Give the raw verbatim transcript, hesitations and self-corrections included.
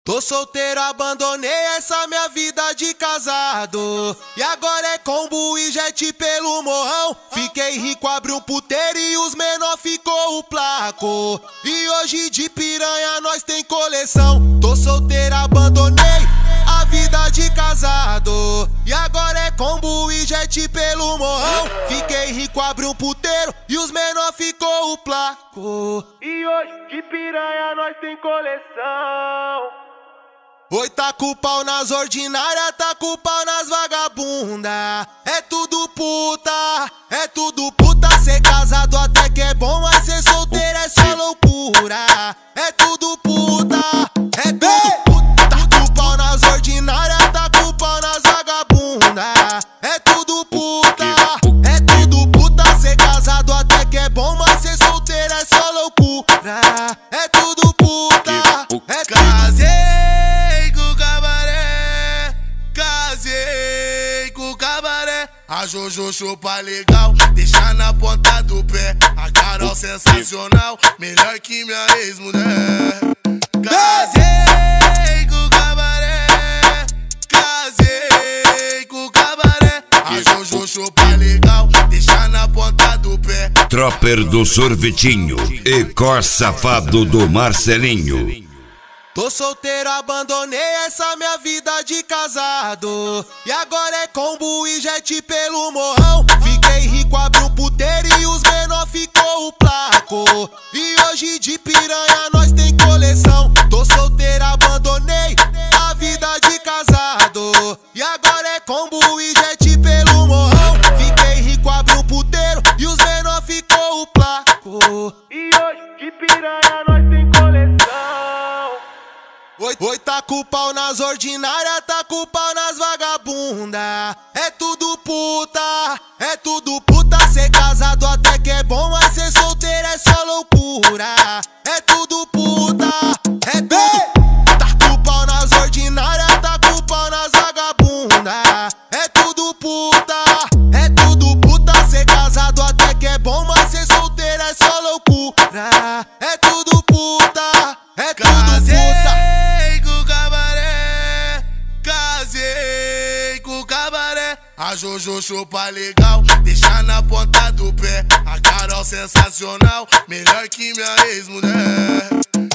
Tô solteiro, abandonei essa minha vida de casado. E agora é combo e jet pelo morrão. Fiquei rico, abri um puteiro e os menor ficou o placo. E hoje de piranha nós tem coleção. Tô solteiro, abandonei a vida de casado. E agora é combo e jet pelo morrão. Fiquei rico, abri um puteiro e os menor ficou o placo. E hoje de piranha nós tem coleção. Oi, tá com o pau nas ordinárias, tá com o pau nas vagabunda. É tudo puta, é tudo puta. Ser casado até que é bom, mas ser solteiro é só loucura. É tudo puta, é tudo puta. Tá com o pau nas ordinárias, tá com o pau nas vagabunda. É tudo puta, é tudo puta. Ser casado até que é bom, mas ser solteiro é só loucura. É tudo puta, é tudo. A Jojo chupa legal, deixa na ponta do pé. A Carol sensacional, melhor que minha ex-mulher. Casei com o cabaré, casei com o cabaré. A Jojo chupa legal, deixa na ponta do pé. Tropper do Sorvetinho e Cor Safado do Marcelinho. Tô solteiro, abandonei essa minha vida de casado. E agora é combo e jet pelo morrão. Fiquei rico, abri um puteiro e os menor ficou o placo. E hoje de piranha nós tem coleção. Tô solteiro, abandonei a vida de casado. E agora é combo e jet pelo morrão. Fiquei rico, abri um puteiro e os menor ficou o placo. E hoje de piranha nós tem coleção. Oi, oi, tá com o pau nas ordinárias, tá com o pau nas vagabunda. É tudo puta, é tudo puta. Ser casado até que é bom, mas ser solteiro é só loucura. É tudo puta, é tudo. Tá com o pau nas ordinárias, tá com o pau nas vagabunda. É tudo puta, é tudo puta. Ser casado até que é bom, mas ser solteiro é só loucura. É tudo puta, é tudo puta. A Jojo chupa legal, deixa na ponta do pé. A Carol sensacional, melhor que minha ex-mulher.